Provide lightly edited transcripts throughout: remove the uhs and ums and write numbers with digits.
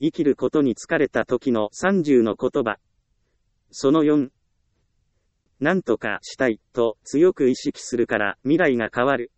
生きることに疲れた時の30の言葉。その4。なんとかしたいと強く意識するから未来が変わる。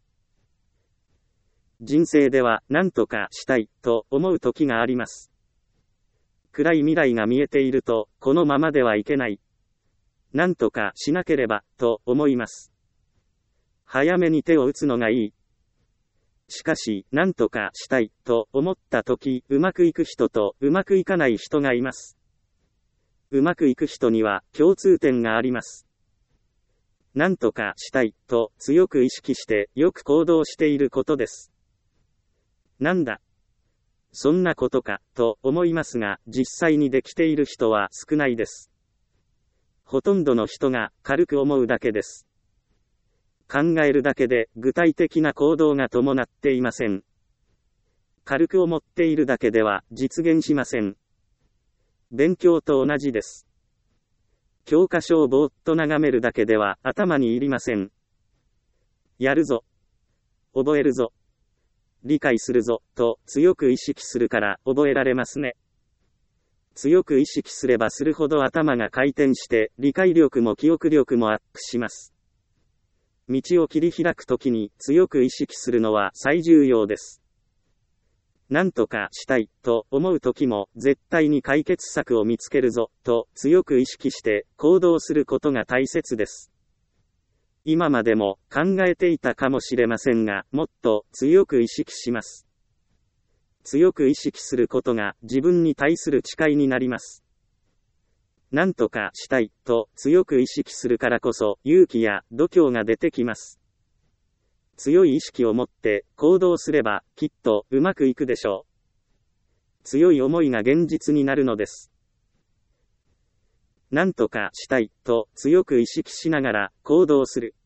人生ではなんとかしたいと思う時があります。暗い未来が見えているとこのままではいけない。なんとかしなければと思います。早めに手を打つのがいい。しかし、なんとかしたいと思った時、うまくいく人とうまくいかない人がいます。うまくいく人には共通点があります。なんとかしたいと強く意識してよく行動していることです。なんだ、そんなことかと思いますが、実際にできている人は少ないです。ほとんどの人が軽く思うだけです。考えるだけで具体的な行動が伴っていません。軽く思っているだけでは実現しません。勉強と同じです。教科書をぼーっと眺めるだけでは頭に入りません。やるぞ。覚えるぞ。理解するぞ、と強く意識するから覚えられますね。強く意識すればするほど頭が回転して理解力も記憶力もアップします。道を切り開くときに強く意識するのは最重要です。なんとかしたいと思うときも絶対に解決策を見つけるぞと強く意識して行動することが大切です。今までも考えていたかもしれませんが、もっと強く意識します。強く意識することが自分に対する誓いになります。なんとかしたいと強く意識するからこそ勇気や度胸が出てきます。強い意識を持って行動すればきっとうまくいくでしょう。強い思いが現実になるのです。なんとかしたいと強く意識しながら行動する。